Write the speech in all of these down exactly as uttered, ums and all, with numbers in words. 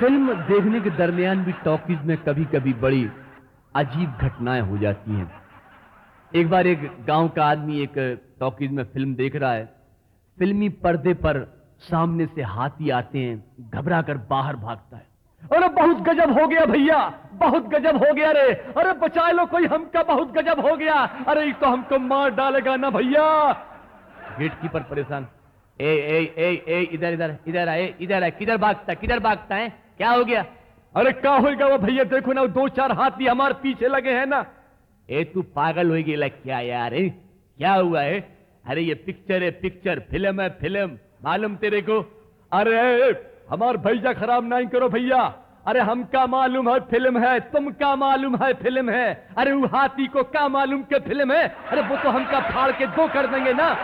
Film देखने के दरमियान भी टॉकीज में कभी कभी बड़ी अजीब घटनाएं हो जाती हैं। एक बार एक गांव का आदमी एक टॉकीज में फिल्म देख रहा है। फिल्मी पर्दे पर सामने से हाथी आते हैं, घबरा कर बाहर भागता है। अरे बहुत गजब हो गया भैया, बहुत गजब हो गया रे, अरे बचा लो कोई, हमका बहुत गजब हो गया, अरे तो हमको मार डालेगा ना भैया। गेटकीपर परेशान, ए ए ए ए इधर इधर इधर आए, इधर आए, किधर भागता किधर भागता है, क्या हो गया? अरे क्या होगा वो भैया, देखो ना दो चार हाथी हमारे पीछे लगे हैं ना। ए तू पागल हो गया क्या यार, है क्या हुआ है? अरे ये पिक्चर है पिक्चर, फिल्म है फिल्म, मालूम तेरे को? अरे हमार भैया खराब नहीं करो भैया, अरे हम क्या मालूम है फिल्म है, तुम क्या मालूम है फिल्म है, अरे वो हाथी को क्या मालूम के फिल्म है, अरे वो तो हमका फाड़ के दो कर देंगे ना।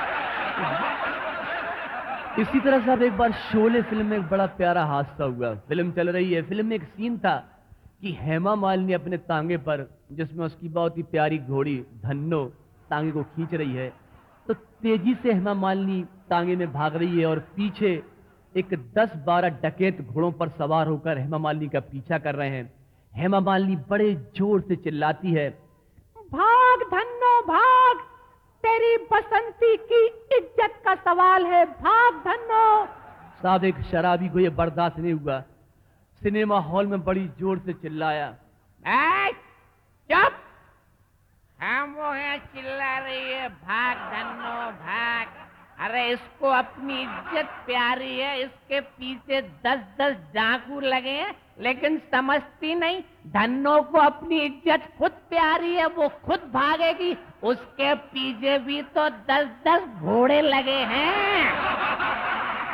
इसी तरह से अब एक बार शोले फिल्म में एक बड़ा प्यारा हादसा हुआ। फिल्म चल रही है, फिल्म में एक सीन था कि हेमा मालिनी अपने तांगे पर, जिसमें उसकी बहुत ही प्यारी घोड़ी धन्नो तांगे को खींच रही है, तो तेजी से हेमा मालिनी तांगे में भाग रही है और पीछे एक दस बारह डकैत घोड़ों पर सवार होकर हेमा मालिनी का पीछा कर रहे हैं। हेमा मालिनी बड़े जोर से चिल्लाती है, भाग धन्नो भाग, तेरी बसंती की इज्जत का सवाल है, भाग धन्नो। साहब एक शराबी को यह बर्दाश्त नहीं हुआ, सिनेमा हॉल में बड़ी जोर से चिल्लाया, चुप, हम वो है चिल्ला रही है, भाग धन्नो भाग, अरे इसको अपनी इज्जत प्यारी है, इसके पीछे दस दस डाकू लगे हैं, लेकिन समझती नहीं, धन्नो को अपनी इज्जत खुद प्यारी है, वो खुद भागेगी, उसके पीछे भी तो दस दस घोड़े लगे हैं।